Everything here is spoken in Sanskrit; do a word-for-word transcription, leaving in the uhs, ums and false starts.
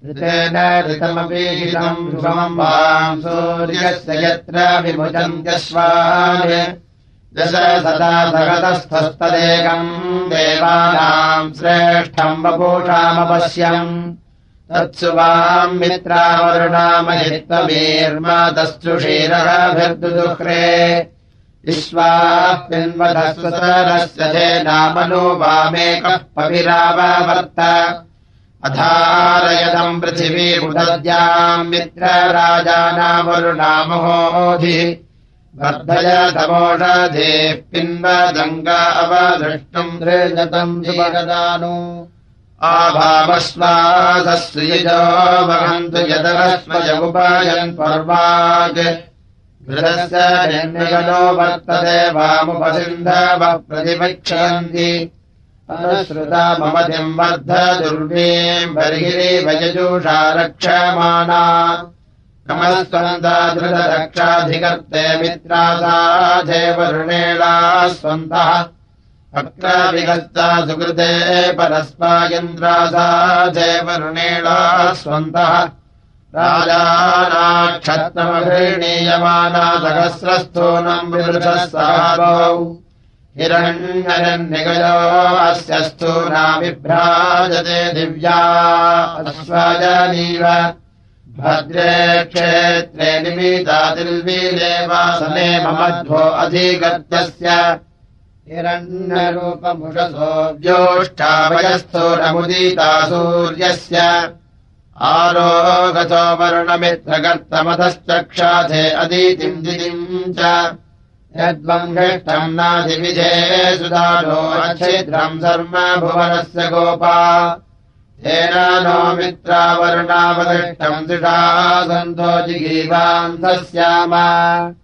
ऋतेन ऋतमपीहितम् सुगमम् वाम् सूर्यस्य यत्र विभुजन्त्यश्वान् दश सदा सगतस्थस्तदेकम् देवानाम् श्रेष्ठम् वपूषामपश्यम् तत्सु वाम् मित्रावरुणामहित्वमीर्मातश्चुषीरभिर्दुदुह्रे विश्वाः पिन्वधस्वतरस्य धेनामनो वामेकः पविराववर्त अधारयदम् पृथिवी उदद्याम् मित्रराजानावरुणामहोधिः वर्धय तमोषधेः पिन्वदङ्गा अवदृष्टुम् दृजतम् सुभगदानु आभावश्वासश्रियजो वहन्तु यदरस्वयमुपायन् पर्वाग् घृतस्य निर्निगलो वर्तते वामुपसिन्धवः प्रतिपक्षन्ति अनुसृता ममतिम् वर्ध दुर्वीम् बर्हिरीव यजुषा रक्षमाणा नमस्वन्ता धृतरक्षाधिकर्ते मित्रासाधे वरुणेला स्वन्तः वक्राभिगस्ता सुकृते परस्मायन्द्रासाधे वरुणेला स्वन्तः राजानाक्षत्रमघृणीयमाना सहस्रस्थूनम् विवृतः सार्वौ हिरण्यरन्निगयो अस्य स्थूनाभिभ्राजते दिव्या अश्वजनीव भद्रे क्षेत्रे निमितातिर्वीले वासने ममध्वो अधिगत्यस्य हिरण्यरूपमुषसो व्योष्ठाभयस्थूनमुदीता सूर्यस्य आरोगतो वरुणमित्रकर्तमतश्चक्षाथे अदितिम् दितिम् च यद्वम् हृष्टम् नाधिविधे सुदानो अच्छिद्रम् सर्व भुवनस्य गोपा तेन नो मित्रावरुणावदृष्टम् दृढा सन्तो जिगीवान्तस्याम